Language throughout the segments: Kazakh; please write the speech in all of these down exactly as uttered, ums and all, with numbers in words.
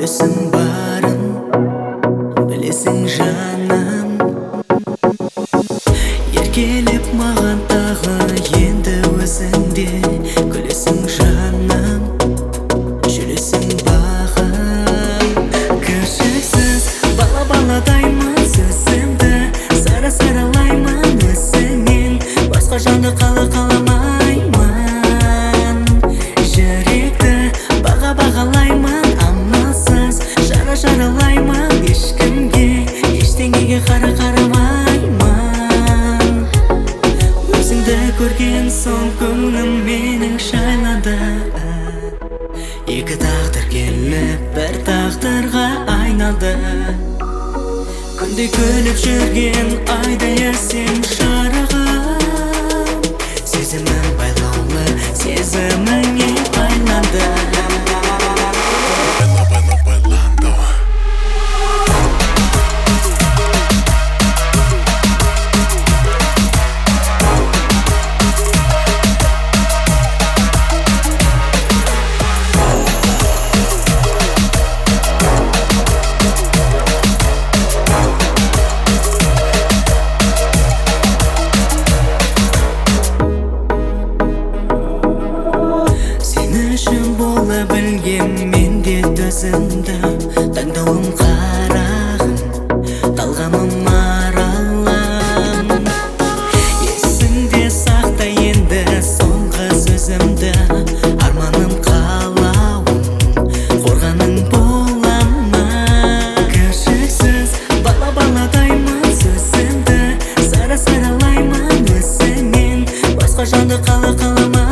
Күлесің барын білесің жаным, еркелеп маған тағы енді өзіңде. Күлесің жаным, жүресің бағым. Кіршіксіз бала баладаймын сөзімді, сара саралаймын өзіңнен. Басқа жанды қала қаламаймын. Жүректі баға бағалаймын, амалсыз жара жаралаймын. Ешкімге ештеңеге қара қарамаймын. Өзіңді көрген соң көңілім менің шайлады. Екі тағдыр келіп бір тағдырға айналды. Күнде күліп жүрген айдай сен шарығым. Сезімім байлаулы, сезіміңе байланды. Бола білгем мен де төзімді, таңдауым қарағым, талғамым аралым. Есіңде сақта енді соңғы сөзімді, арманым қалауым, қорғаның болама. Кіршіксіз бала баладаймын сөзімді, сара саралаймын өзіңнен. Басқа жанды қала қаламаймын.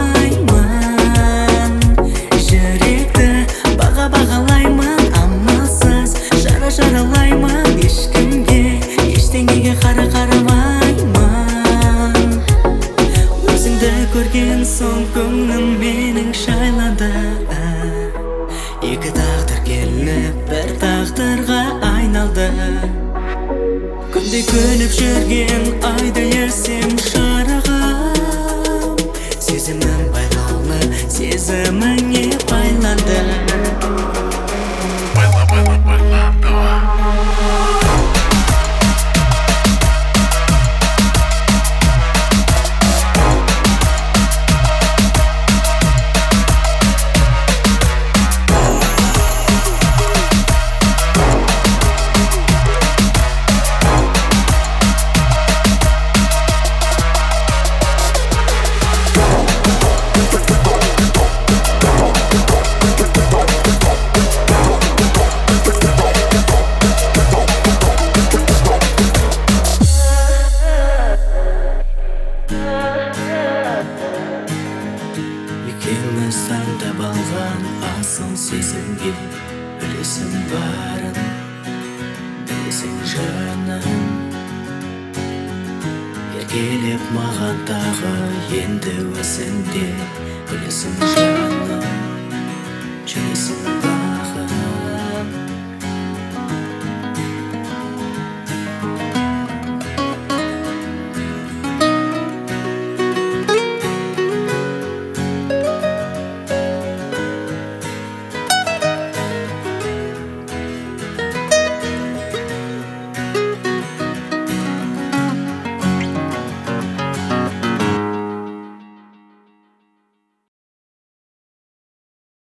Бағалаймын, амалсыз жара жаралаймын. Ешкімге ештеңеге қара қарамаймын. Өзіңді көрген соң көңілім менің шайлады. Екі тағдыр келіп бір тағдырға айналды. Күнде күліп жүрген айдай сен шарығым. Сезімім байлаулы, сезіміңе байланды. Екеуміз таңдап алған асыл сезімге, білесің барын, білесің жаным. Еркелеп маған тағы енді өзіңде, білесің жаным, жүресің барын.